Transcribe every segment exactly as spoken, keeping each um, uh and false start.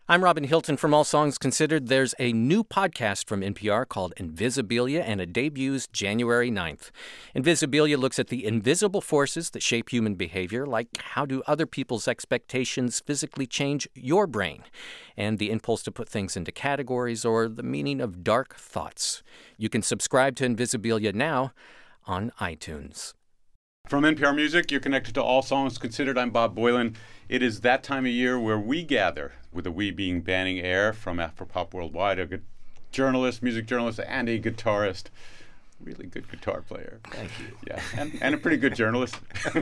I'm Robin Hilton from All Songs Considered. There's a new podcast from N P R called Invisibilia, and it debuts January ninth. Invisibilia looks at the invisible forces that shape human behavior, like how do other people's expectations physically change your brain, and the impulse to put things into categories, or the meaning of dark thoughts. You can subscribe to Invisibilia now on iTunes. From N P R Music, you're connected to All Songs Considered. I'm Bob Boilen. It is that time of year where we gather, with the we being Banning Eyre from Afropop Worldwide, a good journalist, music journalist, and a guitarist. Really good guitar player. Thank you. Yeah, and, and a pretty good journalist.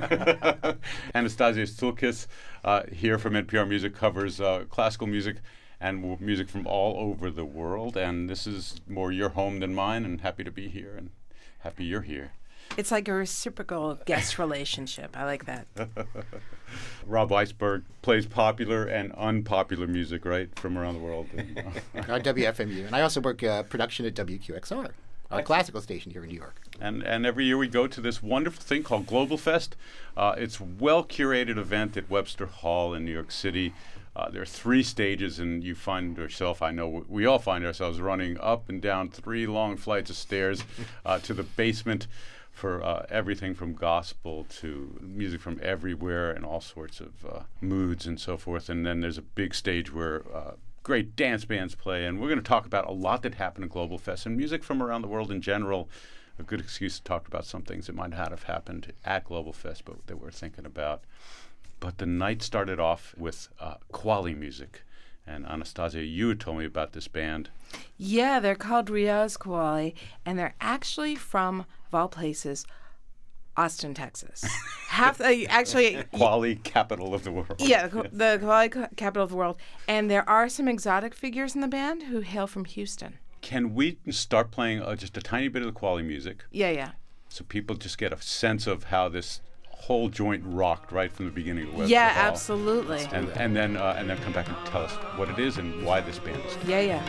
Anastasia Stulkis, uh, here from N P R Music, covers uh, classical music and w- music from all over the world. And this is more your home than mine, and happy to be here, and happy you're here. It's like a reciprocal guest relationship. I like that. Rob Weisberg plays popular and unpopular music, right, from around the world. On W F M U. And I also work uh, production at W Q X R, a classical station here in New York. And and every year we go to this wonderful thing called Global Fest. Uh, it's a well-curated event at Webster Hall in New York City. Uh, there are three stages, and you find yourself, I know we all find ourselves running up and down three long flights of stairs uh, to the basement for uh, everything from gospel to music from everywhere and all sorts of uh, moods and so forth. And then there's a big stage where uh, great dance bands play. And we're going to talk about a lot that happened at Global Fest and music from around the world in general. A good excuse to talk about some things that might not have happened at Global Fest, but that we're thinking about. But the night started off with uh, Qawwali music. And Anastasia, you had told me about this band. Yeah, they're called Riaz Qawwali, and they're actually from, of all places, Austin, Texas. Half the, actually, Qawwali, capital of the world. Yeah, the, the Qawwali capital of the world. And there are some exotic figures in the band who hail from Houston. Can we start playing uh, just a tiny bit of the Qawwali music? Yeah, yeah. So people just get a sense of how this whole joint rocked right from the beginning of the Yeah, Hall. absolutely. And and then uh, and then come back and tell us what it is and why this band is. Yeah, yeah.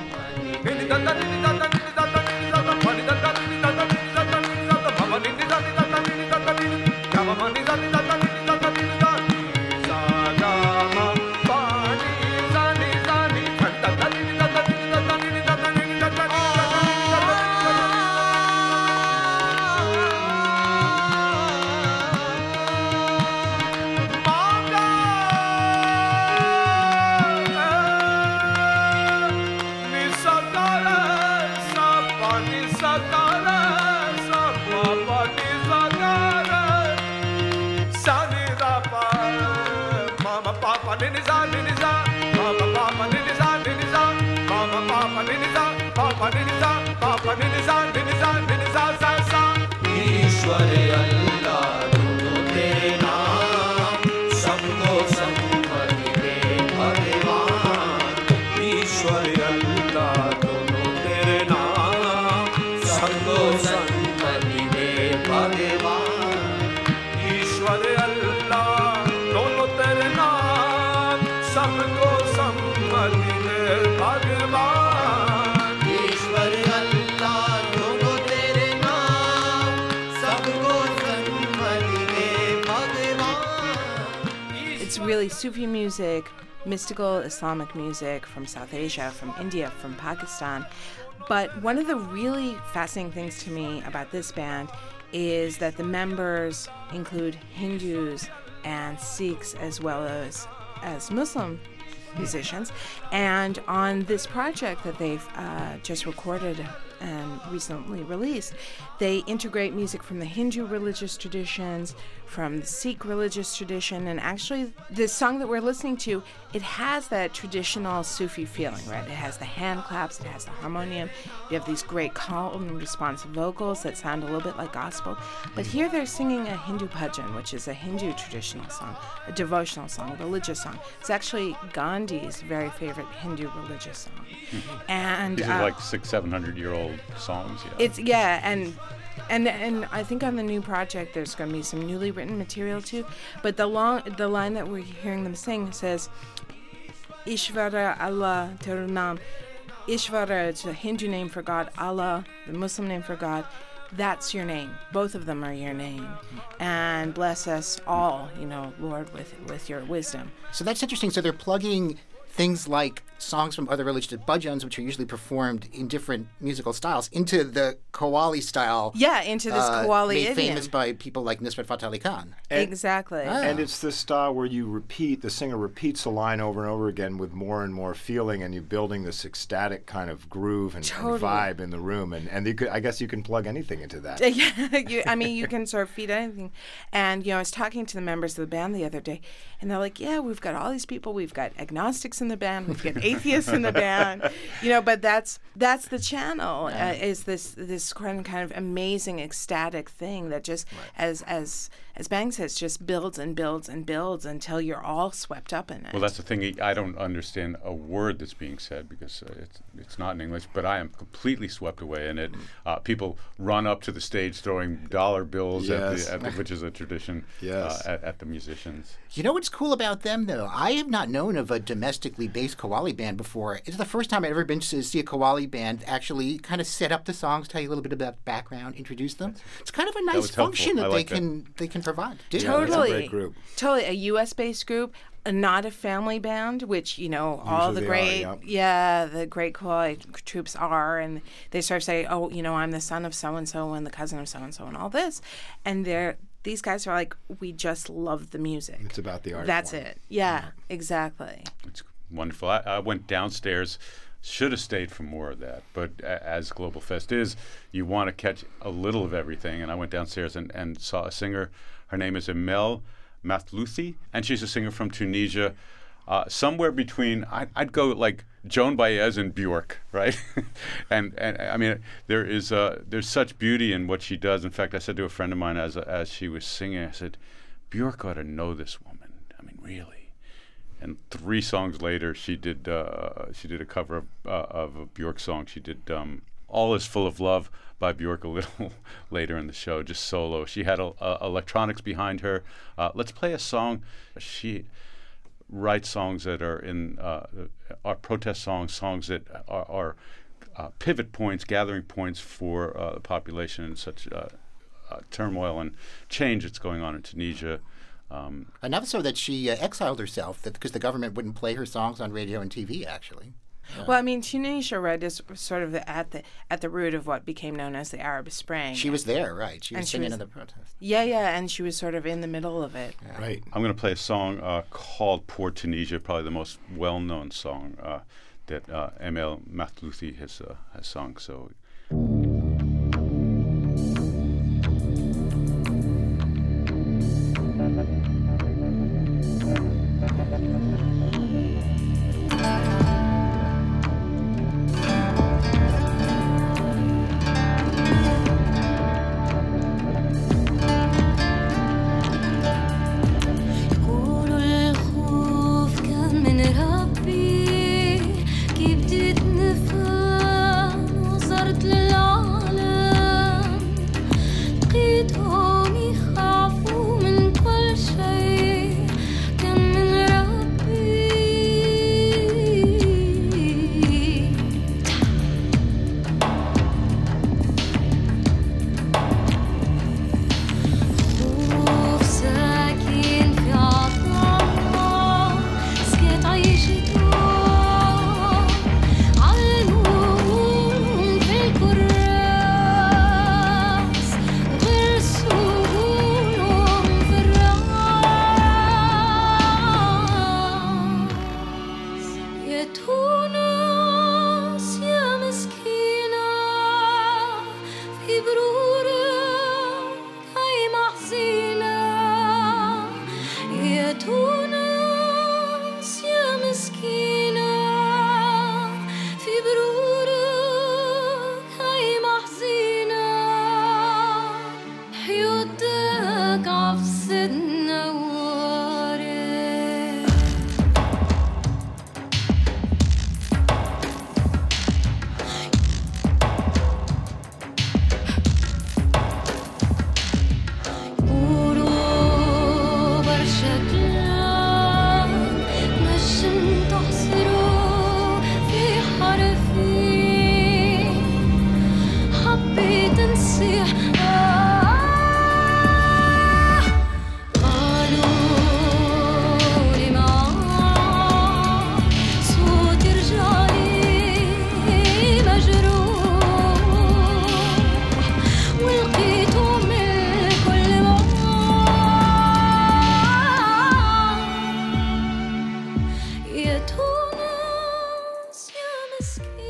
Really Sufi music, mystical Islamic music from South Asia, from India, from Pakistan. But one of the really fascinating things to me about this band is that the members include Hindus and Sikhs as well as, as Muslim musicians. And on this project that they've uh, just recorded and recently released, they integrate music from the Hindu religious traditions, from the Sikh religious tradition, and actually the song that we're listening to, it has that traditional Sufi feeling, right? It has the hand claps, it has the harmonium, you have these great calm and responsive vocals that sound a little bit like gospel. But here they're singing a Hindu bhajan, which is a Hindu traditional song, a devotional song, a religious song. It's actually Gandhi's very favorite Hindu religious song. Mm-hmm. And these uh, are like six, seven hundred year old songs. Yeah. It's yeah, and and and I think on the new project there's going to be some newly written material too. But the long the line that we're hearing them sing says, "Ishvara Allah Terunam." Ishvara is a Hindu name for God. Allah, the Muslim name for God. That's your name. Both of them are your name. And bless us all, you know, Lord, with with your wisdom. So that's interesting. So they're plugging things like songs from other religious budjans, which are usually performed in different musical styles, into the Qawwali style. Yeah, into this uh, Qawwali made idiom. famous by people like Nusrat Fateh Ali Khan. And- exactly. Ah. And it's this style where you repeat, the singer repeats a line over and over again with more and more feeling, and you're building this ecstatic kind of groove and, Totally. and vibe in the room. And, and you could, I guess you can plug anything into that. Yeah, you, I mean, you can sort of feed anything. And, you know, I was talking to the members of the band the other day, and they're like, yeah, we've got all these people. We've got agnostics in the band. We've got atheists in the band. You know, but that's that's the channel, uh, is this this kind of, kind of amazing, ecstatic thing that just, as as as Bang says, just builds and builds and builds until you're all swept up in it. Well, that's the thing. I don't understand a word that's being said because uh, it's it's not in English, but I am completely swept away in it. Uh, people run up to the stage throwing dollar bills Yes. at the, at the which is a tradition Yes. uh, at, at the musicians. You know what's cool about them, though? I have not known of a domestically based Qawwali band before. It's the first time I've ever been to see a Qawwali band actually kind of set up the songs, tell you a little bit about the background, introduce them. It's kind of a nice was helpful. function I that they like that. can they can provide. Do. Yeah, that's a Totally. great group. Totally. A U S based group, uh, not a family band, which, you know, all the Usually they great, are, yeah, the great Qawwali troops are. And they sort of say, oh, you know, I'm the son of so and so and the cousin of so and so and all this. And they're, these guys are like, we just love the music. It's about the art That's form. it. Yeah, exactly. It's wonderful. I, I went downstairs. Should have stayed for more of that, but a- as Global Fest is, you want to catch a little of everything. And I went downstairs and, and saw a singer. Her name is Emel Mathlouthi, and she's a singer from Tunisia. Uh, somewhere between, I, I'd go like Joan Baez and Bjork, right? and and I mean, there is uh, there's such beauty in what she does. In fact, I said to a friend of mine as as she was singing, I said, Bjork ought to know this woman. I mean, really. And three songs later, she did uh, she did a cover of, uh, of a Bjork song. She did um, "All Is Full of Love" by Bjork a little later in the show, just solo. She had a, a electronics behind her. Uh, let's play a song. She writes songs that are in uh, are protest songs, songs that are, are uh, pivot points, gathering points for uh, the population in such uh, uh, turmoil and change that's going on in Tunisia. Um, Another so that she uh, exiled herself that because the government wouldn't play her songs on radio and T V, actually. Well, I mean, Tunisia, right, is sort of the, at the at the root of what became known as the Arab Spring. She was there, right? She was And she singing was- in the protest. Yeah, yeah, and she was sort of in the middle of it. Right. I'm going to play a song uh, called Poor Tunisia, probably the most well-known song uh, that uh, Emel Mathlouthi has, uh, has sung. So. يقولوا الخوف كان من ربي كي بديت نفهم وصرت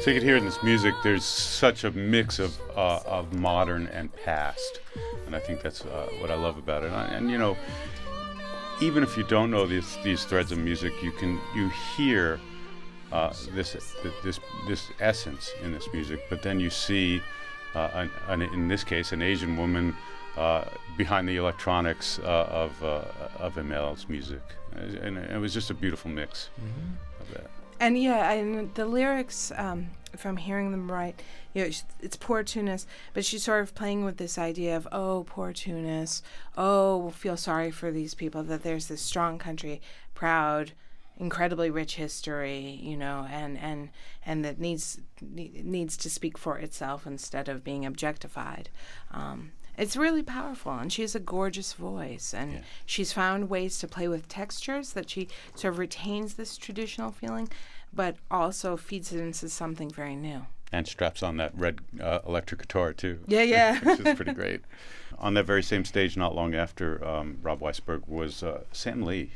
So you can hear in this music, there's such a mix of uh, of modern and past, and I think that's uh, what I love about it. And, and you know, even if you don't know these these threads of music, you can you hear uh, this this this essence in this music. But then you see, uh, an, an, in this case, an Asian woman uh, behind the electronics uh, of uh, of Imel's music, and it was just a beautiful mix mm-hmm. of that. And yeah, and the lyrics, um, if I'm hearing them right, you know, it's poor Tunis, but she's sort of playing with this idea of, oh, poor Tunis, oh, feel sorry for these people, that there's this strong country, proud, incredibly rich history, you know, and, and, and that needs needs to speak for itself instead of being objectified. Um, It's really powerful, and she has a gorgeous voice, and yeah. she's found ways to play with textures that she sort of retains this traditional feeling, but also feeds it into something very new. And straps on that red uh, electric guitar, too. Yeah, yeah. Which is pretty great. On that very same stage, not long after um, Rob Weisberg, was uh, Sam Lee.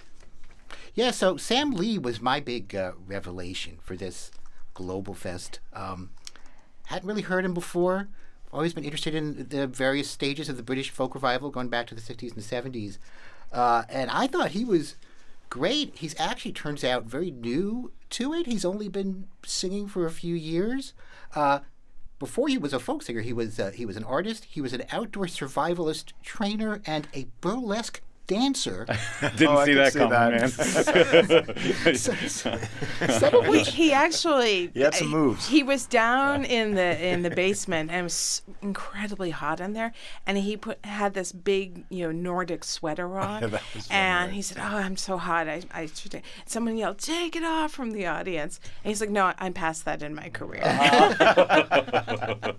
Yeah, so Sam Lee was my big uh, revelation for this Global Fest. Um, hadn't really heard him before. Always been interested in the various stages of the British folk revival going back to the sixties and seventies. Uh, and I thought he was great. He's actually turns out very new to it. He's only been singing for a few years. Uh, before he was a folk singer, he was uh, he was an artist. He was an outdoor survivalist trainer and a burlesque dancer. Didn't oh, see that see coming, man. so, so, some of which he actually he had some moves. He was down in the in the basement and it was incredibly hot in there, and he put had this big you know Nordic sweater on, that was fun, and right? he said, "Oh, I'm so hot. I I should." Take. Someone yelled, "Take it off!" from the audience, and he's like, "No, I'm past that in my career." Uh-huh.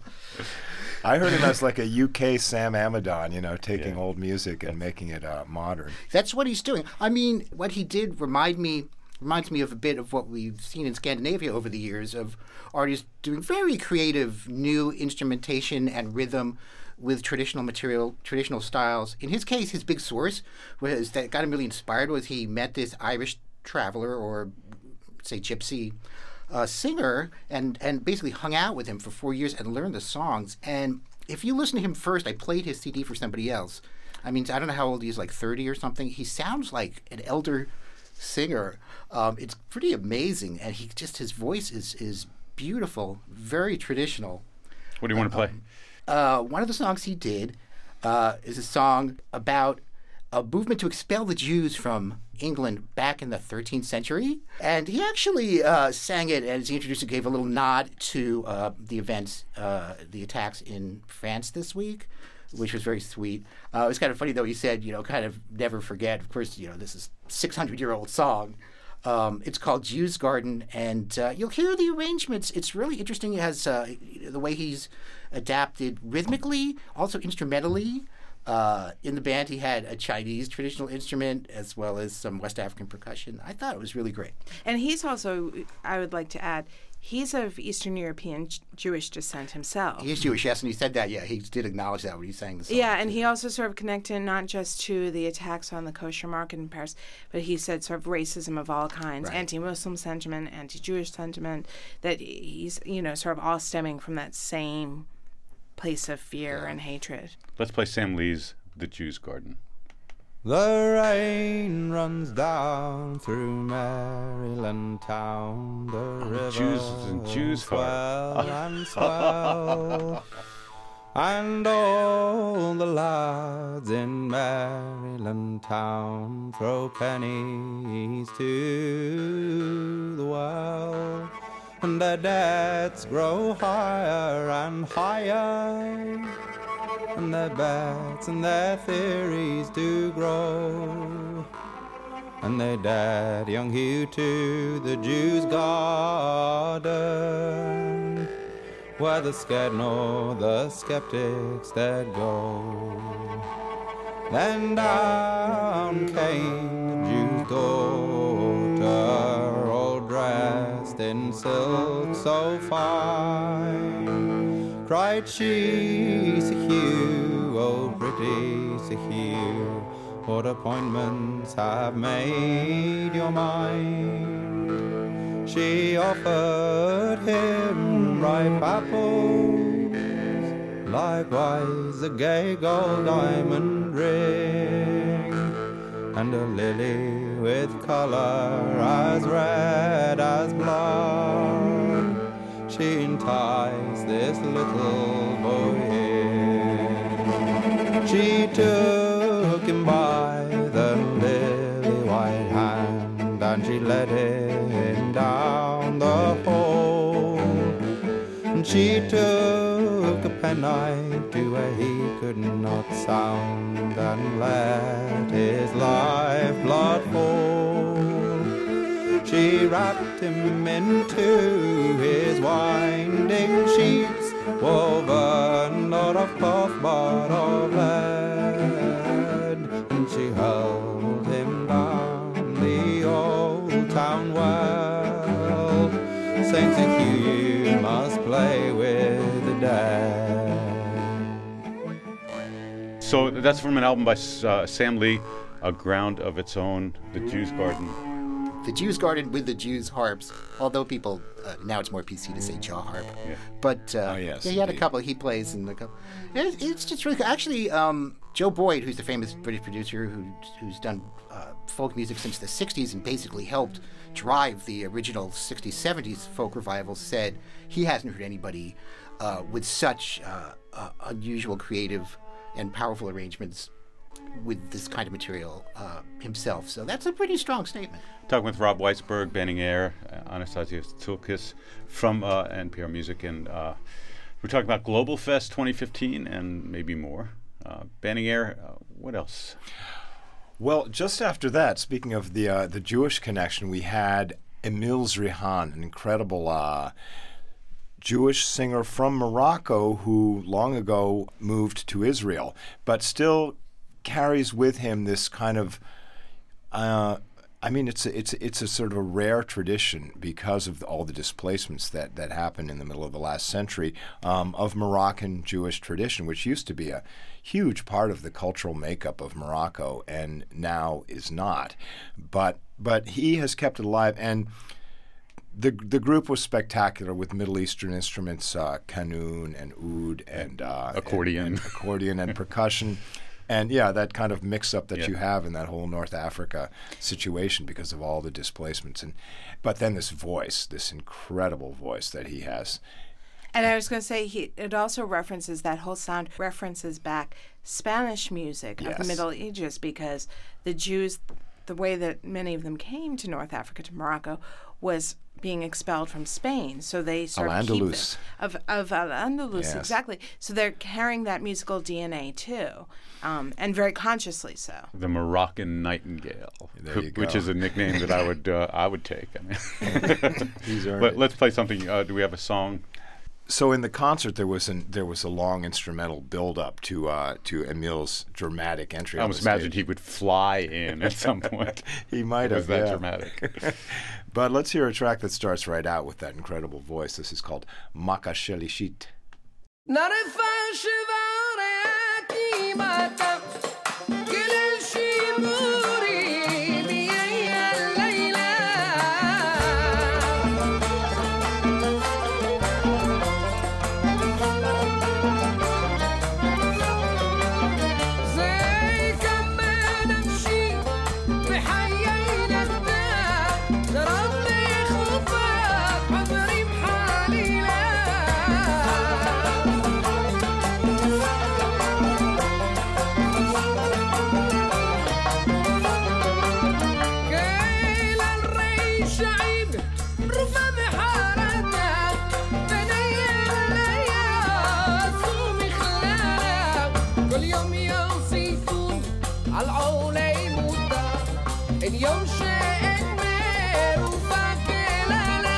I heard him as like a U K Sam Amidon, you know, taking yeah. old music and making it uh, modern. That's what he's doing. I mean, what he did remind me reminds me of a bit of what we've seen in Scandinavia over the years, of artists doing very creative new instrumentation and rhythm with traditional material, traditional styles. In his case, his big source was that got him really inspired was he met this Irish traveler, or say gypsy Uh, singer, and and basically hung out with him for four years and learned the songs. And if you listen to him first, I played his C D for somebody else. I mean, I don't know how old he is, like thirty or something. He sounds like an elder singer. Um, it's pretty amazing, and he just his voice is is beautiful, very traditional. What do you want to play? Uh, one of the songs he did uh, is a song about a movement to expel the Jews from England back in the thirteenth century. And he actually uh, sang it, as he introduced it, gave a little nod to uh, the events, uh, the attacks in France this week, which was very sweet. Uh, it was kind of funny, though. He said, you know, kind of never forget. Of course, you know, this is a six hundred year old song. Um, it's called Jew's Garden, and uh, you'll hear the arrangements. It's really interesting. It has uh, the way he's adapted rhythmically, also instrumentally. Uh, in the band, he had a Chinese traditional instrument as well as some West African percussion. I thought it was really great. And he's also, I would like to add, he's of Eastern European J- Jewish descent himself. He is Jewish, yes, and he said that, yeah. He did acknowledge that when he sang the song. Yeah, and he also sort of connected not just to the attacks on the kosher market in Paris, but he said sort of racism of all kinds, right. anti-Muslim sentiment, anti-Jewish sentiment, that he's, you know, sort of all stemming from that same place of fear yeah. and hatred. Let's play Sam Lee's The Jew's Garden. The rain runs down through Maryland town, the oh, river Jews and Jews swell and swell, and all the lads in Maryland town throw pennies to the well, and their debts grow higher and higher, and their bets and their theories do grow, and they dared young Hugh to the Jew's garden, where the scared nor the skeptics dared go. Then down came the Jew's daughter, all dressed in silk so fine. Cried she, Sir Hugh, oh pretty Sir Hugh, what appointments have made your mind? She offered him ripe apples, likewise a gay gold diamond ring, and a lily with color as red as blood. She enticed this little boy in. She took him by the lily white hand, and she led him down the hall. And she took a penknife to where he could not sound, and let his lifeblood fall. She wrapped him into his winding sheets, woven not of cloth but of lead. And she held him down the old town well, saying to Hugh, you must play with the dead. So that's from an album by uh, Sam Lee, A Ground of Its Own, The Jew's Garden. The Jew's Garden with the Jew's harps, although people, uh, now it's more P C to say jaw harp. Yeah. But uh, Oh, yes, yeah, he had a indeed. couple, he plays in a couple. It, it's just really cool. Actually, um, Joe Boyd, who's the famous British producer who, who's done uh, folk music since the sixties and basically helped drive the original sixties, seventies folk revivals, said he hasn't heard anybody uh, with such uh, uh, unusual, creative, and powerful arrangements with this kind of material uh, himself. So that's a pretty strong statement. Talking with Rob Weisberg, Banning Air, uh, Anastasia Tulkis from uh, N P R Music, and uh, we're talking about Global Fest twenty fifteen and maybe more. Uh, Banning Air, uh, what else? Well, just after that, speaking of the uh, the Jewish connection, we had Emil Zrihan, an incredible uh, Jewish singer from Morocco who long ago moved to Israel, but still carries with him this kind of, uh, I mean, it's a, it's it's a sort of a rare tradition because of the, all the displacements that, that happened in the middle of the last century um, of Moroccan Jewish tradition, which used to be a huge part of the cultural makeup of Morocco and now is not. But but he has kept it alive, and the the group was spectacular with Middle Eastern instruments, uh, qanun and oud and uh, Accordion. and, and accordion and percussion. And yeah, that kind of mix-up that Yeah. you have in that whole North Africa situation because of all the displacements, and but then this voice, this incredible voice that he has. And I was going to say, he it also references that whole sound, references back Spanish music of the Yes. Middle Ages, because the Jews, the way that many of them came to North Africa, to Morocco, was being expelled from Spain. So they sort of keep Al-Andalus. it- of of Al-Andalus, Yes. exactly. So they're carrying that musical D N A too, um, and very consciously so. The Moroccan Nightingale, There who- you which go. is a nickname that I would uh, I would take. I mean, He's earned Let, it. let's play something. Uh, do we have a song? So in the concert, there was an there was a long instrumental build-up to uh, to Emil's dramatic entry. I on the almost imagined stage. he would fly in at some point. He might It was have that yeah. dramatic. But let's hear a track that starts right out with that incredible voice. This is called Maka Shelishit. كل يوم يوصفون عالعولي مدة اليوم شيء كبير وفاكر لا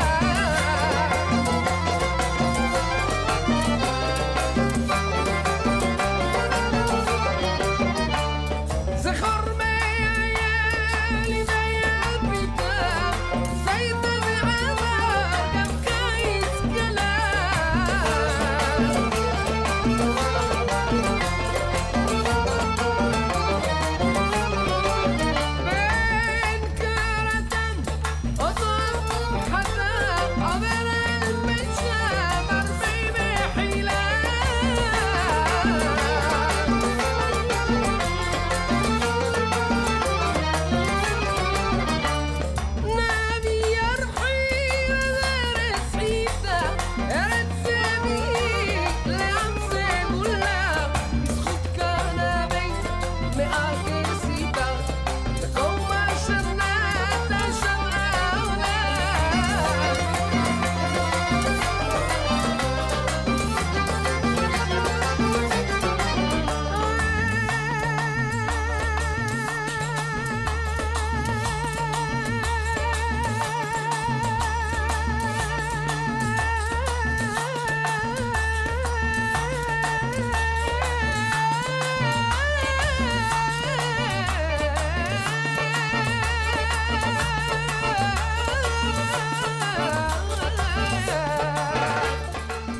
زخر ما يالي ما يبتا زيت بعمر كايس كلام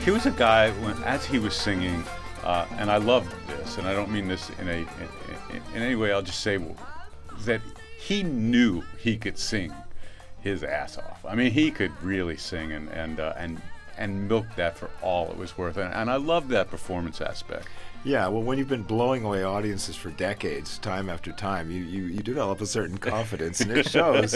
He was a guy when, as he was singing, uh, and I loved this, and I don't mean this in a in, in, in any way. I'll just say that he knew he could sing his ass off. I mean, he could really sing and and uh, and and milk that for all it was worth, and, and I loved that performance aspect. Yeah, well, when you've been blowing away audiences for decades, time after time, you, you, you develop a certain confidence, and it shows.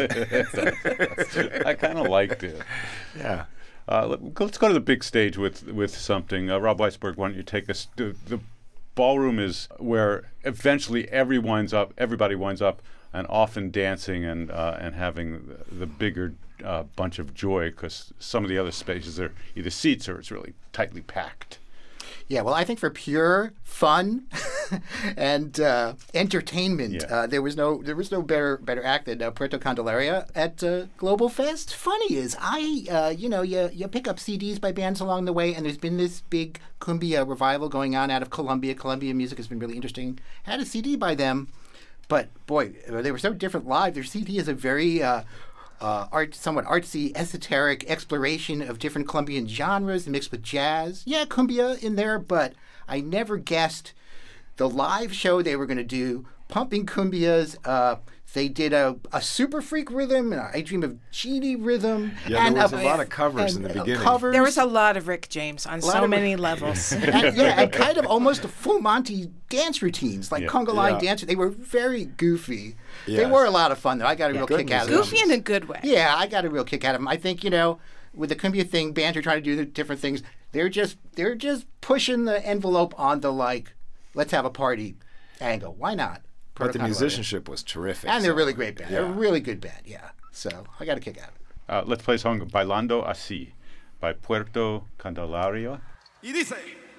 I kind of liked it. Yeah. Uh, let, let's go to the big stage with with something. Uh, Rob Weisberg, why don't you take us? The, the ballroom is where eventually every winds up, everybody winds up, and often dancing and uh, and having the, the bigger uh, bunch of joy, because some of the other spaces are either seats or it's really tightly packed. Yeah, well, I think for pure fun and uh, entertainment, Yeah. uh, there was no there was no better better act than uh, Puerto Candelaria at uh, Global Fest. Funny is, I uh, you know you you pick up C Ds by bands along the way, and there's been this big cumbia revival going on out of Colombia. Colombian music has been really interesting. Had a C D by them, but boy, they were so different live. Their C D is a very uh, Uh, art, somewhat artsy, esoteric exploration of different Colombian genres mixed with jazz. Yeah, cumbia in there, but I never guessed the live show they were going to do, pumping cumbias. Uh, they did a, a Super Freak rhythm, and I Dream of Jeannie rhythm. Yeah, and there was a lot of covers and, in the uh, beginning. Covers. There was a lot of Rick James on lot so of- many levels. and, yeah, and kind of almost full Monty dance routines, like Yeah. conga line Yeah. dance. They were very goofy. They Yes. were a lot of fun, though. I got a real Good kick out of them. Goofy in a good way. Yeah, I got a real kick out of them. I think, you know, with the cumbia thing, bands are trying to do the different things. They're just they're just pushing the envelope on the like, let's have a party angle. Why not? But the Puerto Candelaria. musicianship was terrific. And they're so- really great band. They're a Yeah. really good band, yeah. So I got a kick out of it. Uh, let's play a song Bailando Así by Puerto Candelaria. Y dice.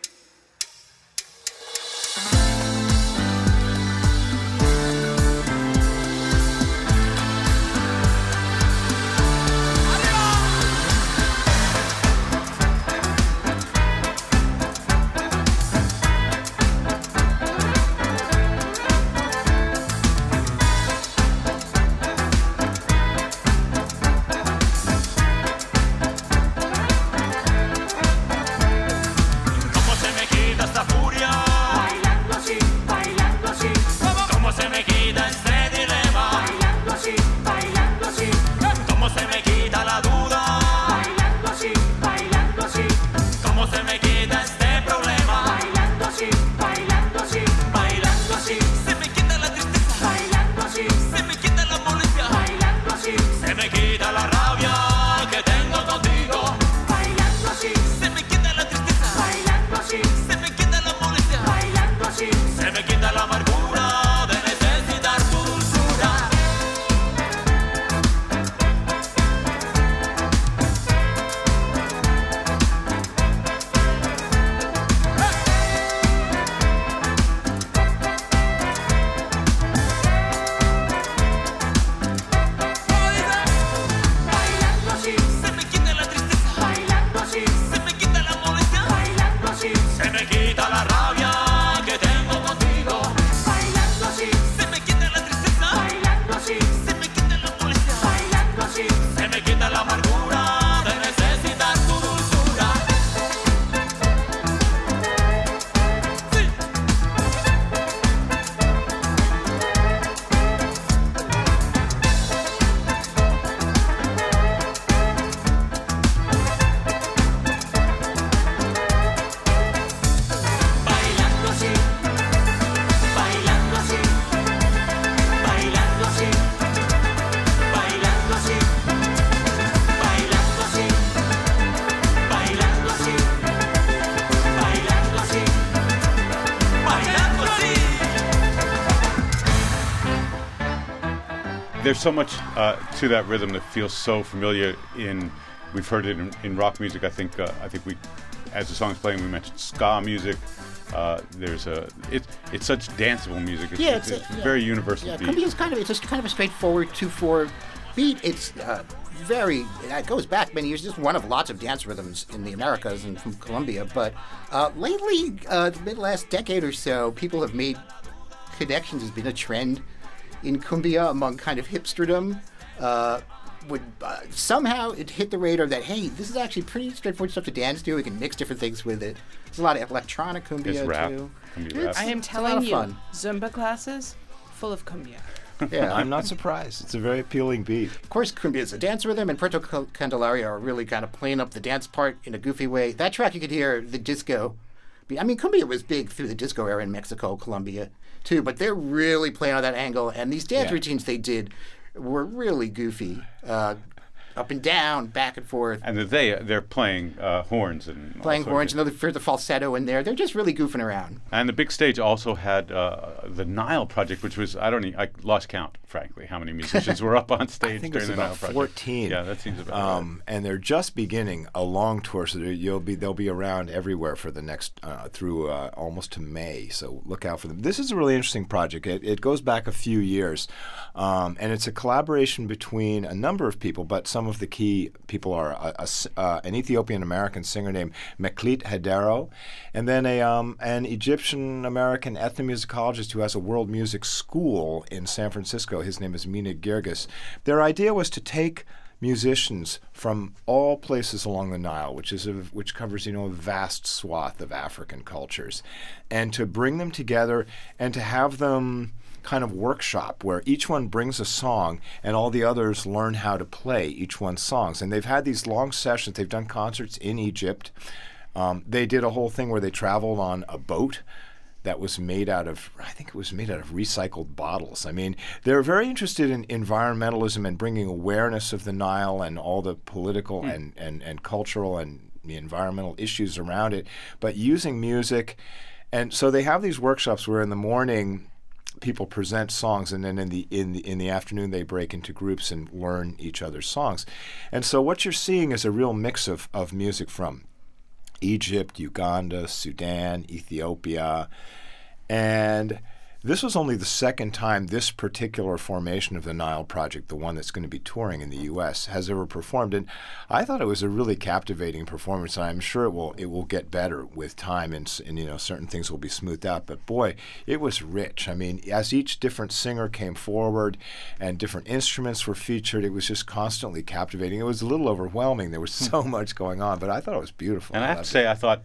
¿Cómo se me quita esta furia? Bailando así, bailando así. ¿Cómo se me quita este dilema? Bailando así, bailando así. ¿Cómo se me quita la duda? Bailando así, bailando así. ¿Cómo se me quita este problema? Bailando así, bailando así. Bailando así, se me quita la tristeza. Bailando así, se me quita la molestia. Bailando así, se me quita la rabia que tengo contigo. Bailando así, se me quita la tristeza. Bailando así, se me quita la molestia. Bailando así, se me quita la amargura de necesitar tu dulzura. Bailando así, se me quita la tristeza. Bailando así, se me quita la molestia. Bailando así, se me quita la rabia que tengo contigo. Bailando así, se me quita la tristeza. Bailando así, se me quita la molestia. Bailando así, se me quita la amargura de necesitar tu dulzura. Sí. Bailando así, bailando así, bailando así, bailando así, bailando así, bailando así, bailando así, bailando así. There's so much uh, to that rhythm that feels so familiar. In we've heard it in, in rock music. I think uh, I think we, as the song's playing, we mentioned ska music. Uh, there's a it's it's such danceable music. It's, Yeah, it's, it's a- it's yeah. very universal Yeah, beat. cumbia is kind of it's just kind of a straightforward two four beat. It's uh, very it goes back many years. Just one of lots of dance rhythms in the Americas and from Colombia. But uh, lately, uh, the mid last decade or so, people have made connections. Has been a trend in cumbia among kind of hipsterdom. Uh, would uh, somehow it hit the radar that, hey, this is actually pretty straightforward stuff to dance to. We can mix different things with it. There's a lot of electronic cumbia It's rap. too. Cumbia It's- rap. I am it's a lot telling of you, fun. Zumba classes full of cumbia. Yeah. I'm not surprised. It's a very appealing beat. Of course, cumbia is a dance rhythm, and Puerto Cal- Candelaria are really kind of playing up the dance part in a goofy way. That track you could hear the disco. be- I mean, cumbia was big through the disco era in Mexico, Colombia, too, but they're really playing on that angle, and these dance Yeah. routines they did were really goofy. Uh, up and down, back and forth. And they they're playing uh, horns and all Playing sorts horns, of- you know, there's the falsetto in there. They're just really goofing around. And the big stage also had uh, the Nile Project, which was I don't e- I lost count, frankly, how many musicians were up on stage I think during it's the about Nile Project. fourteen. Yeah, that seems about Um, and they're just beginning a long tour, so they're- you'll be they'll be around everywhere for the next uh, through uh, almost to May. So look out for them. This is a really interesting project. It, it goes back a few years, um, and it's a collaboration between a number of people, but some of the key people are a, a s- uh, an Ethiopian American singer named Meklit Hedero, and then a um, an Egyptian American ethnomusicologist who has a world music school in San Francisco. His name is Mina Girgis. Their idea was to take musicians from all places along the Nile, which is a, which covers you know a vast swath of African cultures, and to bring them together and to have them kind of workshop where each one brings a song and all the others learn how to play each one's songs. And they've had these long sessions. They've done concerts in Egypt. Um, they did a whole thing where they traveled on a boat that was made out of, I think it was made out of recycled bottles. I mean, they're very interested in environmentalism and bringing awareness of the Nile and all the political Hmm. and, and, and cultural and the environmental issues around it, but using music. And so they have these workshops where in the morning people present songs, and then in the in the in the afternoon they break into groups and learn each other's songs. And so what you're seeing is a real mix of, of music from Egypt, Uganda, Sudan, Ethiopia, and this was only the second time this particular formation of the Nile Project, the one that's going to be touring in the U S, has ever performed. And I thought it was a really captivating performance, and I'm sure it will it will get better with time, and, s- and you know certain things will be smoothed out. But boy, it was rich. I mean, as each different singer came forward and different instruments were featured, it was just constantly captivating. It was a little overwhelming. There was so much going on, but I thought it was beautiful. And I have to loved say, I thought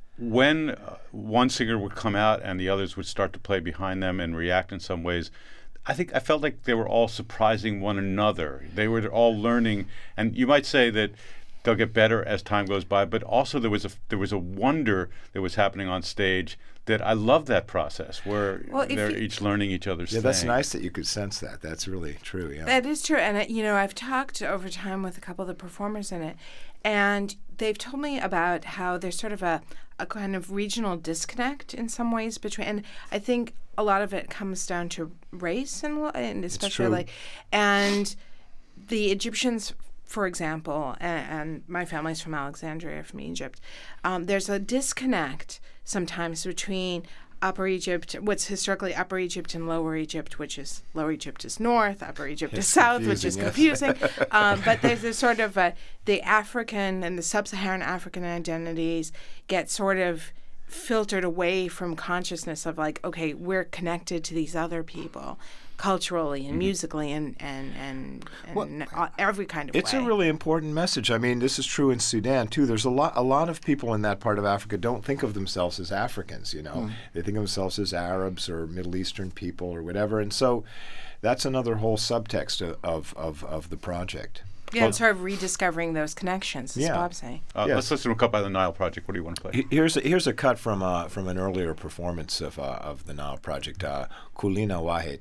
when uh, one singer would come out and the others would start to play behind them and react in some ways, I think I felt like they were all surprising one another. They were all learning, and you might say that they'll get better as time goes by. But also there was a there was a wonder that was happening on stage that I love that process where Well, if they're you- each learning each other's Yeah, thing. that's nice that you could sense that. That's really true. Yeah. That is true. And, uh, you know, I've talked over time with a couple of the performers in it, and they've told me about how there's sort of a, a kind of regional disconnect in some ways between, and I think a lot of it comes down to race and, lo- and especially true. like, and the Egyptians, for example, and, and my family's from Alexandria, from Egypt, um, there's a disconnect sometimes between Upper Egypt, what's historically Upper Egypt and Lower Egypt, which is Lower Egypt is north, Upper Egypt is It's south, which is confusing, confusing. um, but there's this sort of a, the African and the sub-Saharan African identities get sort of filtered away from consciousness of like, okay, we're connected to these other people culturally and musically and and and, and Well, uh, every kind of It's way. a really important message. I mean, this is true in Sudan too. There's a lot, a lot of people in that part of Africa don't think of themselves as Africans. You know, they think of themselves as Arabs or Middle Eastern people or whatever. And so, that's another whole subtext of of of, of the project. yeah, and sort of rediscovering those connections, as Yeah. Bob's saying. Uh, Yes. Let's listen to a couple by the Nile Project. What do you want to play? He- Here's a, here's a cut from uh, from an earlier performance of uh, of the Nile Project, uh, Kulina Wahid.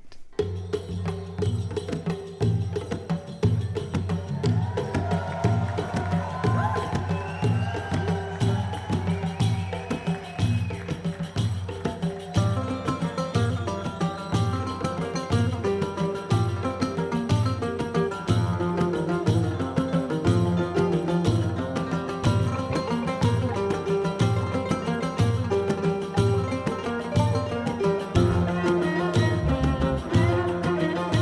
Thank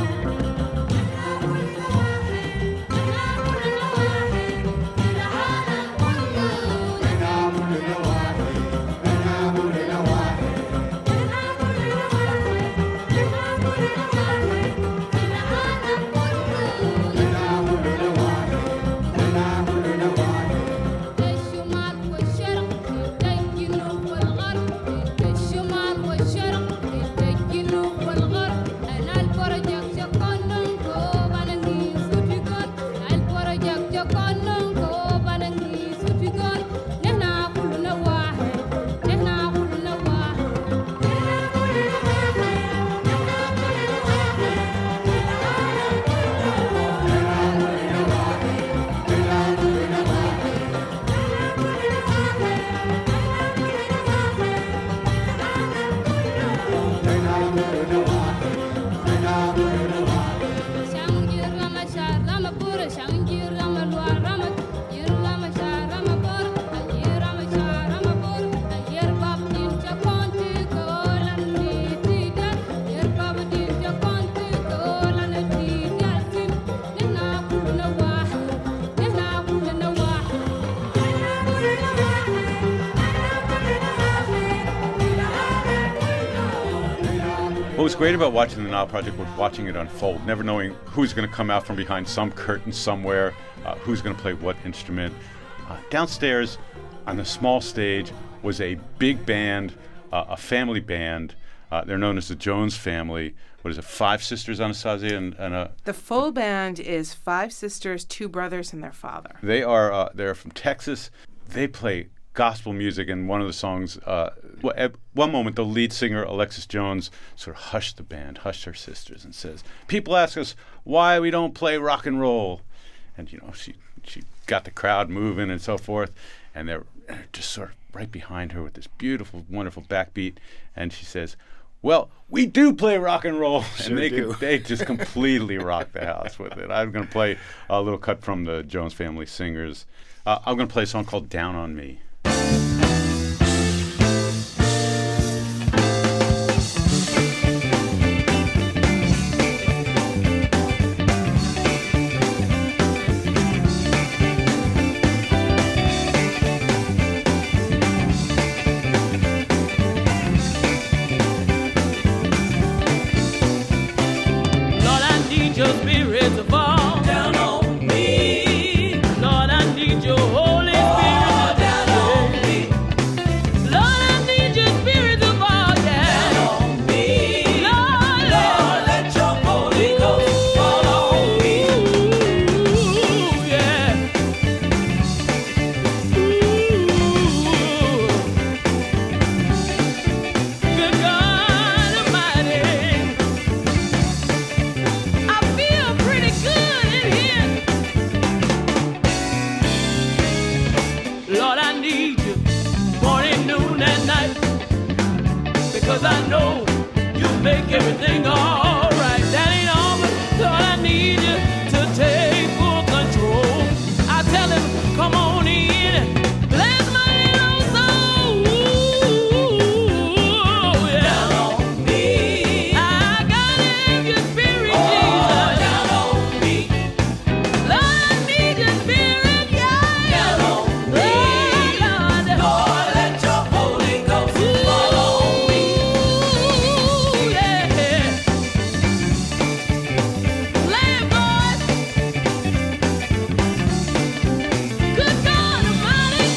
was great about watching the Nile Project was watching it unfold, never knowing who's going to come out from behind some curtain somewhere, uh, who's going to play what instrument. Uh, downstairs on the small stage was a big band, uh, a family band. Uh, they're known as the Jones family. What is it, five sisters, Anastasia? And, and a, The full band is five sisters, two brothers, and their father. They are uh, they're from Texas. They play gospel music, and one of the songs, uh, well, at one moment, the lead singer, Alexis Jones, sort of hushed the band, hushed her sisters, and says, "People ask us why we don't play rock and roll." And, you know, she, she got the crowd moving and so forth, and they're just sort of right behind her with this beautiful, wonderful backbeat, and she says, "Well, we do play rock and roll," Sure and they do. could, they just completely rock the house with it. I'm going to play a little cut from the Jones Family Singers. Uh, I'm going to play a song called "Down on Me." Lord, I need your spirit to fall down on me. Lord, I need your Holy Spirit down on me. Lord, I need your spirit to fall down on me. Lord, Lord, let your Holy Ghost fall on me. Ooh, yeah. Ooh. Good God Almighty. I feel pretty good in here. Lord, I need you morning, noon, and night. Because I know you make everything all right. That ain't all, but Lord, I need you to take full control. I tell him, come on in. Bless my little soul. Ooh, yeah. Down on me. I gotta have your spirit, Jesus. Down on me. Lord, I need your spirit, yeah. Down on me. Lord, Lord, let your Holy Ghost fall on me. Ooh, yeah. Play it, boys. Good God Almighty.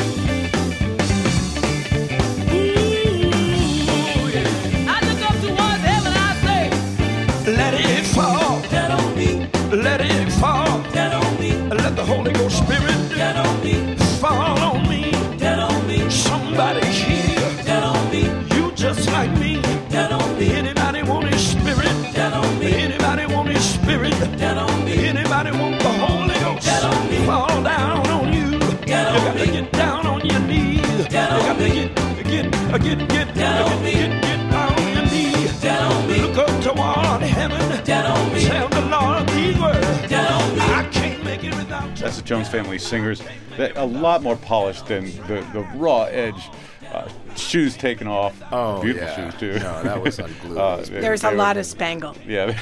Ooh, yeah. I look up towards heaven, I say, Let it fall, down on me, let it fall. down on me, Let the Holy Ghost Spirit down on me, fall on me. down on me, Somebody here, down on me, you just like me. down on me, Anybody want His Spirit? down on me, Anybody want His Spirit? down on me, Anybody want the Holy Ghost? Down on me. Fall down on you. Down You on got to me. get down on your knees. Down You on got to me. get, get, get, get, Down on get, me. get, get down on your knees. down on me, Look up toward heaven. down on me, Tell the Lord these words. down on me. I can't make it without you. That's the Jones Family Singers. They're a lot more polished than the, the raw edge. Uh, shoes taken off. Oh, Beautiful yeah. shoes, too. No, that was unglued. Uh, they- There's they a were- lot of spangle. Yeah.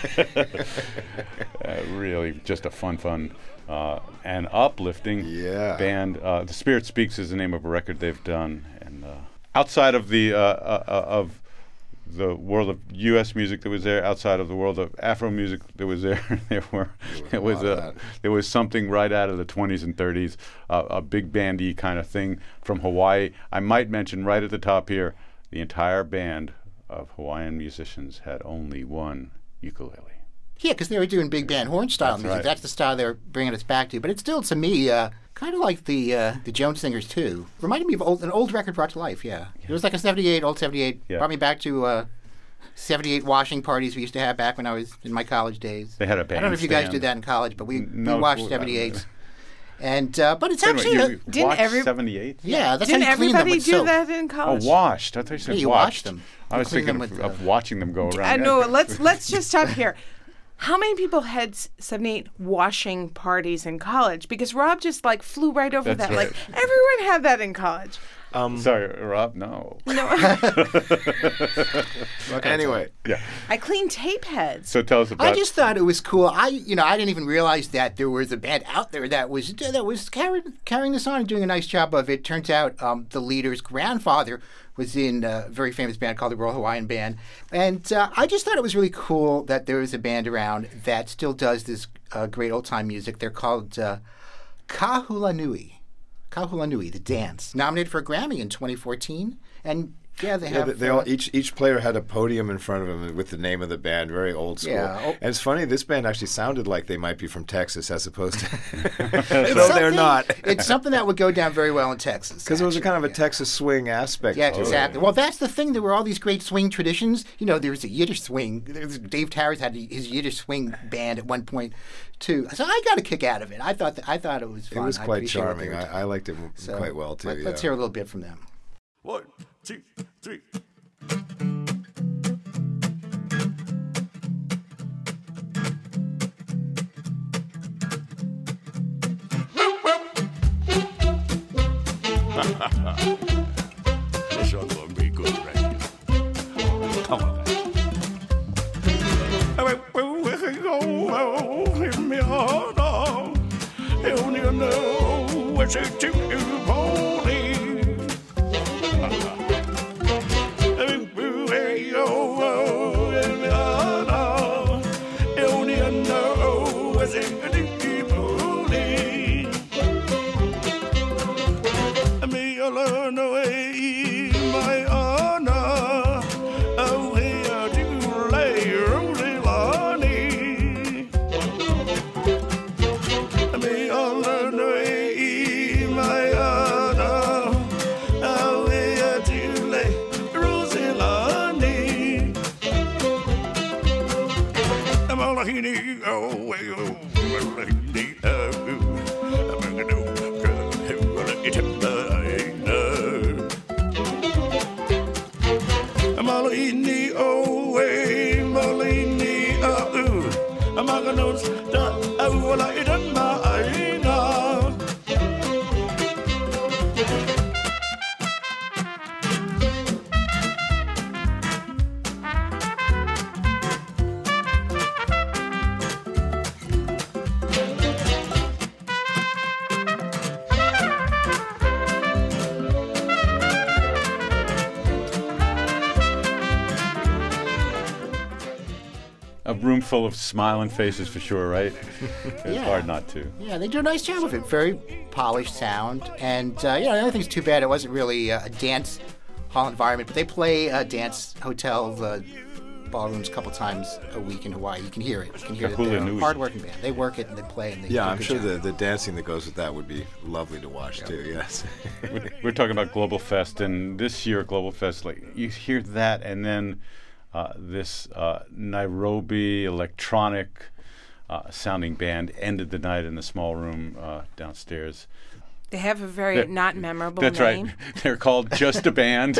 uh, really, just a fun, fun, uh, and uplifting Yeah. band. Uh, the Spirit Speaks is the name of a record they've done. And uh, outside of the uh, uh, uh, of the world of U S music that was there, outside of the world of Afro music that was there, there were There was it a was lot of a that. there was something right out of the twenties and thirties, uh, a big bandy kind of thing from Hawaii. I might mention right at the top here, the entire band of Hawaiian musicians had only one ukulele. Yeah, because they were doing big band horn style That's music. right. That's the style they're bringing us back to. But it's still, to me, uh, kind of like the uh, the Jones Singers too. Reminded me of old, an old record brought to life. Yeah, it was like a seventy-eight, old seventy-eight. Yeah. Brought me back to uh, seventy-eight washing parties we used to have back when I was in my college days. They had a I don't know if you guys bandstand. did that in college, but we, N- we no, watched well, I don't seventy-eights. And uh, but it's Wait a minute, actually you, a, you Didn't watched every- seventy-eight? yeah. That's Didn't how you clean them everybody with do soap. that in Oh, college? washed. I thought you said Yeah, you watched. watched them. I You was clean thinking them of, with, of uh, watching them go around. I know. Let's let's just stop here. How many people had s- seventy-eight washing parties in college? Because Rob just like flew right over That's that. right. Like everyone had that in college. Um, Sorry, Rob. No. No, anyway, Yeah. I clean tape heads. So tell us about. I just thought it was cool. I, you know, I didn't even realize that there was a band out there that was that was carrying carrying this on and doing a nice job of it. Turns out um, the leader's grandfather was in a very famous band called the Royal Hawaiian Band, and uh, I just thought it was really cool that there was a band around that still does this uh, great old time music. They're called uh, Kahulanui. Kahulanui, the dance, nominated for a Grammy in twenty fourteen, and yeah, they Yeah, have. they, they uh, all each each player had a podium in front of them with the name of the band, very old school. Yeah. Oh. And it's funny, this band actually sounded like they might be from Texas, as opposed to. It's no, they're something- not. It's something that would go down very well in Texas. Because it was a actually, kind of a yeah. Texas swing aspect. Yeah, to it. exactly. Well, that's the thing. There were all these great swing traditions. You know, there was a Yiddish swing. There was, Dave Towers had his Yiddish swing band at one point, too. So I got a kick out of it. I thought that, I thought it was It fun. was I quite appreciate what they charming. were I, I liked it doing. m- quite well, too. Let, yeah. Let's hear a little bit from them. One, two, three. This one's gonna be good, right? Come on, guys. A room full of smiling faces for sure, right? It's Yeah. hard not to. Yeah, they do a nice job of it. Very polished sound. And, uh, you know, the other thing's too bad it wasn't really uh, a dance hall environment, but they play uh, dance hotels, uh, ballrooms a couple times a week in Hawaii. You can hear it. You can hear that they're a Kahulanui. hard-working band. They work it and they play and they do Yeah, a I'm good sure job. the, the dancing that goes with that would be lovely to watch, too, yes. We're, we're talking about Global Fest, and this year Global Fest, like you hear that, and then uh, this uh, Nairobi electronic uh, sounding band ended the night in the small room uh, downstairs. They have a very They're- not memorable That's name. right. They're called Just a Band.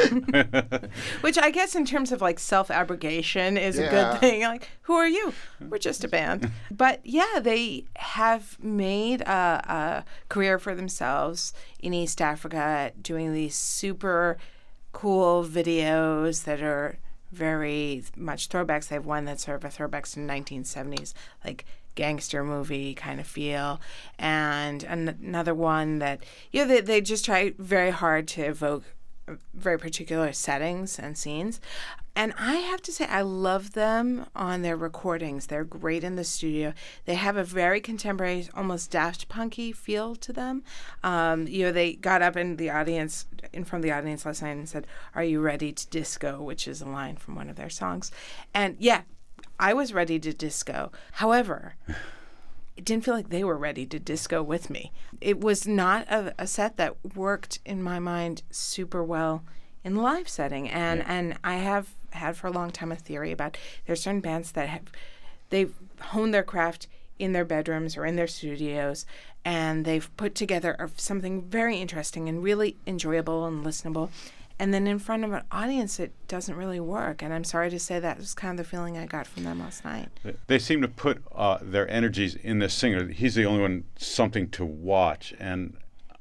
Which I guess in terms of like self-abrogation is a Yeah. good thing. Like, who are you? We're just a band. But yeah, they have made a, a career for themselves in East Africa doing these super cool videos that are very much throwbacks. They have one that's sort of a throwbacks to the nineteen seventies, like gangster movie kind of feel, and an- another one that, you know, they, they just try very hard to evoke very particular settings and scenes. And I have to say, I love them on their recordings. They're great in the studio. They have a very contemporary, almost Daft Punky feel to them. Um, you know, they got up in the audience, in front of the audience last night and said, "Are you ready to disco?" which is a line from one of their songs. And yeah, I was ready to disco. However, it didn't feel like they were ready to disco with me. It was not a, a set that worked in my mind super well in the live setting. And, Yeah. and I have had for a long time a theory about there's certain bands that have, they've honed their craft in their bedrooms or in their studios, and they've put together a- something very interesting and really enjoyable and listenable. And then in front of an audience, it doesn't really work. And I'm sorry to say that was kind of the feeling I got from them last night. They- They seem to put uh, their energies in the singer. He's the only one something to watch, and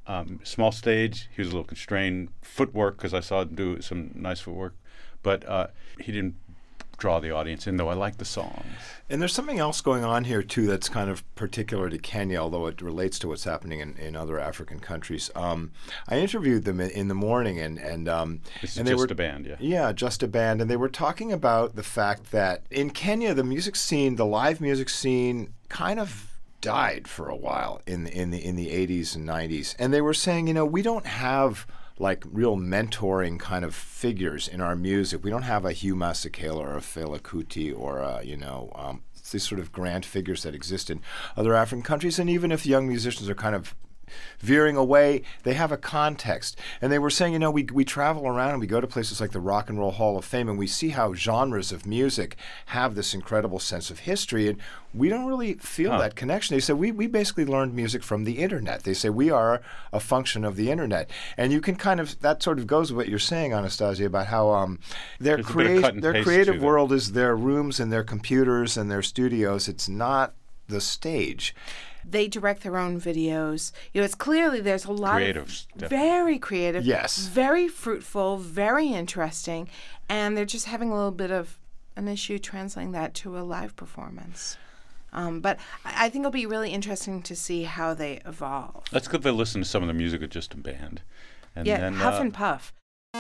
Um, small stage. He was a little constrained. Footwork, because I saw him do some nice footwork, but uh, he didn't draw the audience in, though I like the songs. And there's something else going on here, too, that's kind of particular to Kenya, although it relates to what's happening in, in other African countries. Um, I interviewed them in, in the morning, and, and, um, This and is they just were, a band, yeah. Yeah, just a band. And they were talking about the fact that in Kenya, the music scene, the live music scene, kind of died for a while in, in, the, in the eighties and nineties. And they were saying, you know, we don't have like real mentoring kind of figures in our music. We don't have a Hugh Masekela or a Fela Kuti or a, you know, um, these sort of grand figures that exist in other African countries. And even if young musicians are kind of veering away, they have a context. And they were saying, you know, we we travel around and we go to places like the Rock and Roll Hall of Fame, and we see how genres of music have this incredible sense of history, and we don't really feel Huh. that connection. They said, we, we basically learned music from the internet. They say we are a function of the internet. And you can kind of, that sort of goes with what you're saying, Anastasia, about how um, their, There's a bit of crea- cut and their paste creative to that. world is their rooms and their computers and their studios. It's not the stage. They direct their own videos. You know, it's clearly there's a lot Creatives, of definitely. very creative, Yes. very fruitful, very interesting, and they're just having a little bit of an issue translating that to a live performance. Um, but I I think it'll be really interesting to see how they evolve. Let's give a listen to some of the music of Just a Band. And yeah, then, Huff uh, and Puff.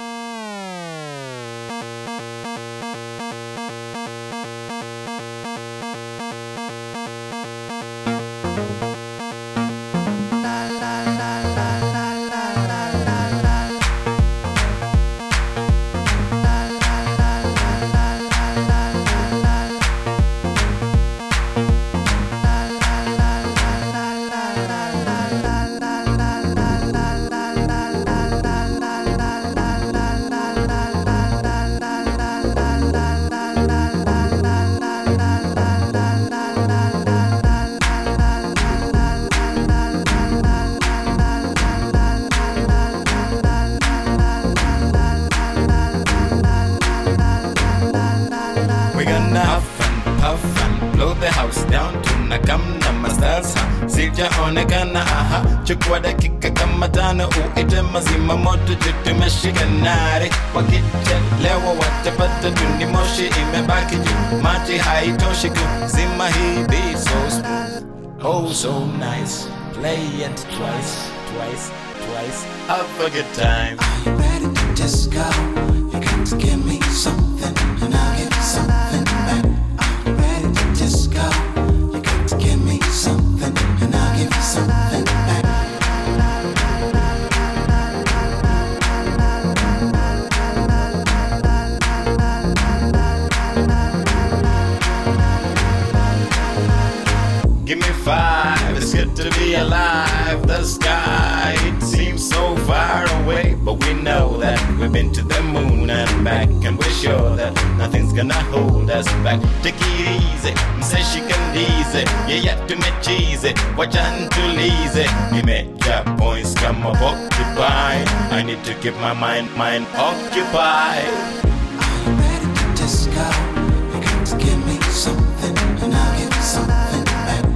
We gonna huff and puff and blow the house down. Tunakamna masasa sijaonekana, aha. Chukua dakika kama tano uite mazima moto tutumeshika nare. Wakichelewa watapata tuni moshi imebaki juu. Maji haitoshi kuzima hii beat so smooth, oh so nice. Play it twice, twice, twice. Have a good time. Are you ready to disco? You got to give me something and I'll give you something back. Are you ready to disco? You got to give me something and I'll give you something back. Give me five, it's good to be alive. The sky, it seems so far away, but we know that we've been to the moon and back, and we're sure that nothing's gonna hold us back. Take it easy, say she can easy. Yeah, yeah, to me cheesy, watch and to easy. Me make your points come up occupy. I need to keep my mind, mind occupied. Are you ready to disco? You got to give me something, and I'll give you something back.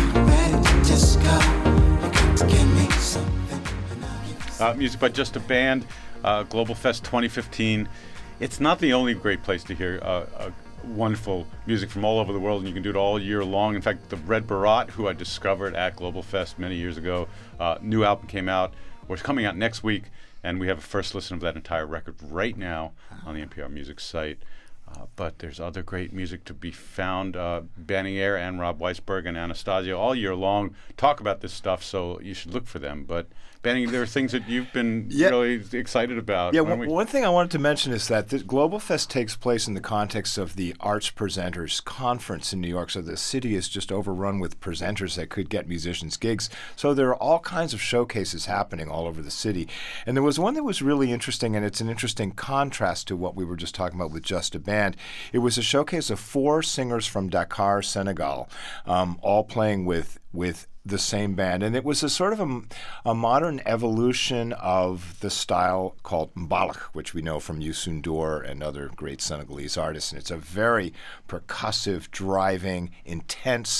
Uh, music by Just a Band, uh, Global Fest twenty fifteen. It's not the only great place to hear uh, uh, wonderful music from all over the world, and you can do it all year long. In fact, the Red Barat, who I discovered at Global Fest many years ago, uh, new album came out, or it's coming out next week, and we have a first listen of that entire record right now on the N P R Music site. Uh, but there's other great music to be found. Uh, Banning Air and Rob Weisberg and Anastasia all year long talk about this stuff, so you should look for them. But Banning, there are things that you've been Yeah. really excited about. Yeah, Why don't one, we- one thing I wanted to mention is that the Global Fest takes place in the context of the Arts Presenters Conference in New York. So the city is just overrun with presenters that could get musicians gigs. So there are all kinds of showcases happening all over the city. And there was one that was really interesting, and it's an interesting contrast to what we were just talking about with Just a Band. It was a showcase of four singers from Dakar, Senegal, um, all playing with with the same band. And it was a sort of a, a modern evolution of the style called Mbalax, which we know from Youssou N'Dour and other great Senegalese artists. And it's a very percussive, driving, intense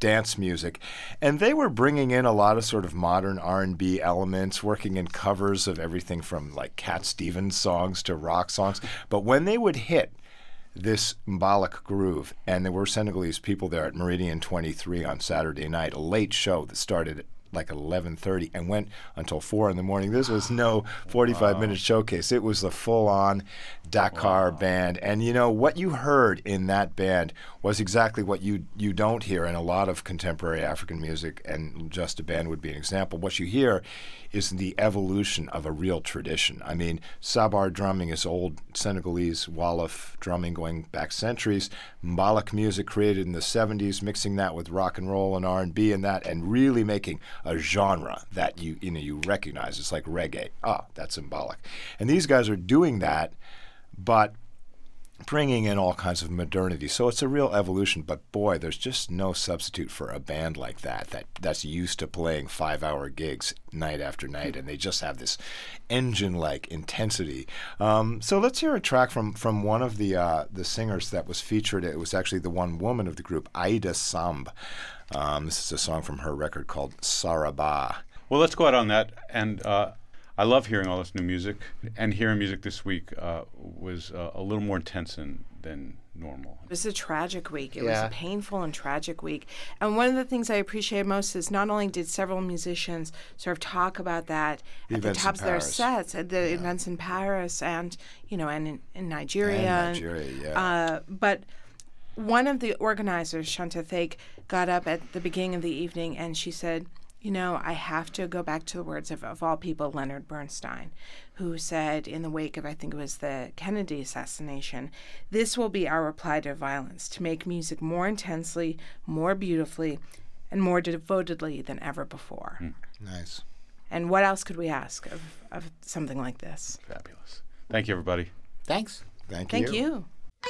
dance music, and they were bringing in a lot of sort of modern R and B elements, working in covers of everything from like Cat Stevens songs to rock songs. But when they would hit this Mbalax groove, and there were Senegalese people there at Meridian twenty-three on Saturday night, a late show that started at like eleven thirty and went until four in the morning. This was no forty-five minute showcase. It was the full-on Dakar wow. band. And you know, what you heard in that band was exactly what you you don't hear in a lot of contemporary African music, and Just a Band would be an example. What you hear is the evolution of a real tradition. I mean, Sabar drumming is old Senegalese Wolof drumming going back centuries. Mbalax music created in the seventies, mixing that with rock and roll and R and B and that, and really making a genre that you you know you recognize. It's like reggae. Ah, that's Mbalax. And these guys are doing that, but bringing in all kinds of modernity. So it's a real evolution, but boy, there's just no substitute for a band like that, that that's used to playing five-hour gigs night after night, and they just have this engine-like intensity. Um, so let's hear a track from from one of the uh, the singers that was featured. It was actually the one woman of the group, Aida Samb. Um, this is a song from her record called Saraba. Well, let's go out on that. And uh, I love hearing all this new music. And hearing music this week uh, was uh, a little more intense than, than normal. It was a tragic week. It Yeah. was a painful and tragic week. And one of the things I appreciate most is not only did several musicians sort of talk about that The at the events in tops of their Paris. sets, at the events in Paris and, you know, and in, in Nigeria. And Nigeria, yeah. Uh, but one of the organizers, Shanta Thake, got up at the beginning of the evening and she said, you know, I have to go back to the words of, of all people, Leonard Bernstein, who said in the wake of, I think it was the Kennedy assassination, this will be our reply to violence, to make music more intensely, more beautifully, and more devotedly than ever before. Mm. Nice. And what else could we ask of, of something like this? Fabulous. Thank you, everybody. Thanks. Thank, Thank you.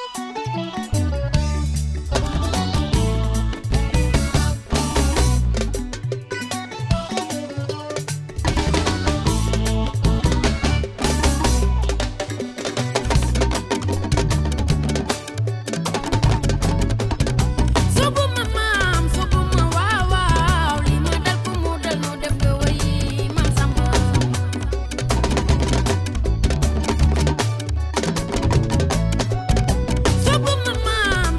you. Super Mama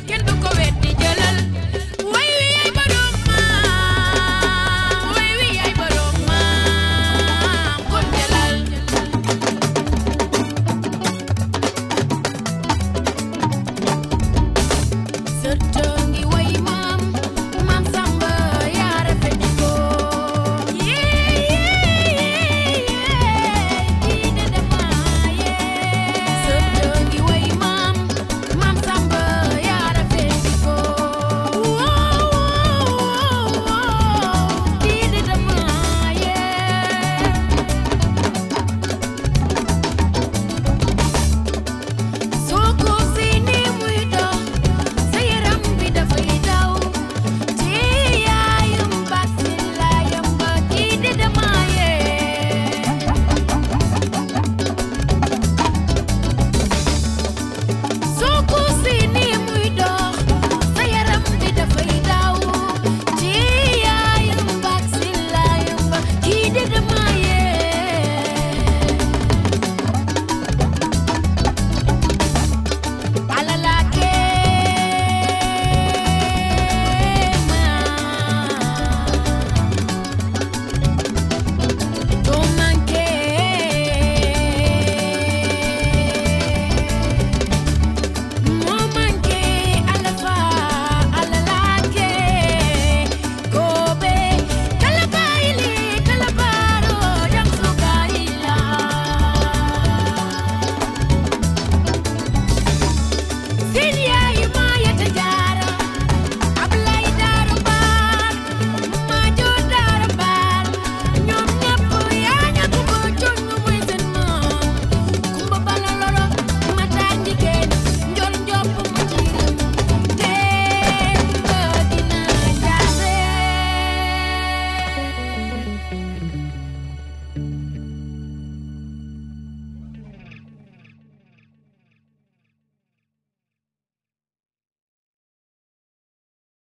kenn du ko